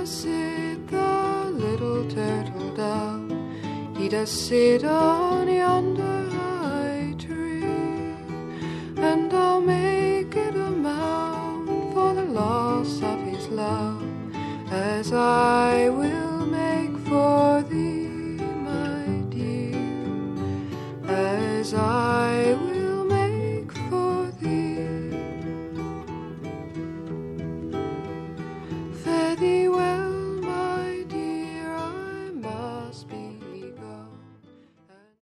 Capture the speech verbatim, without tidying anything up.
sit the little turtle dove? He does sit on yonder